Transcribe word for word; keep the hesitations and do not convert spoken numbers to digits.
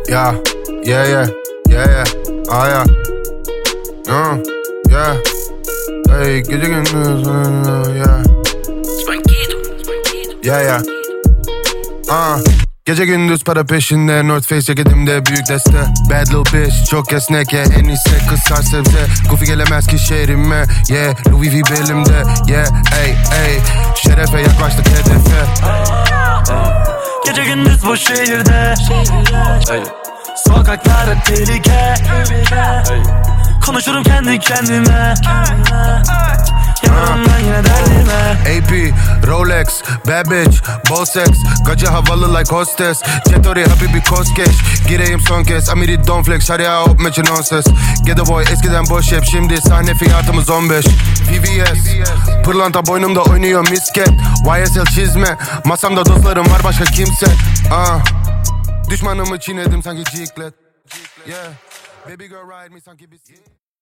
Yeah, yeah, yeah, yeah, yeah, ah yeah, uh, yeah, hey, gece gündüz, yeah, yeah, yeah, uh. Gece gündüz para peşinde, North Face ceketimde büyük deste. Bad little bitch, çok esnek ya, en iyisi kızar sebze. Goofy gelemez ki şehrime, yeah, Louis V belimde, yeah, ey, ey. Şerefe yaklaştık hedefe. Gece gündüz bu şehirde, sokaklarda tehlike. Konuşurum kendi kendime, yanımdan yine derdime. A P, Rolex, bad bitch, Bossex. Gacı havalı like hostess. Cetori habibi koskeş. Gireyim son kez, Amiri don't flex. Şarya hop meçin on ses. Ghetto boy eskiden boş hep, şimdi sahne fiyatımız on beş. V V S, pırlanta boynumda oynuyor misket. Y S L çizme, masamda dostlarım var başka kimse. uh. Düşmanımı çiğnedim sanki ciklet. Yeah, baby girl ride me sanki bir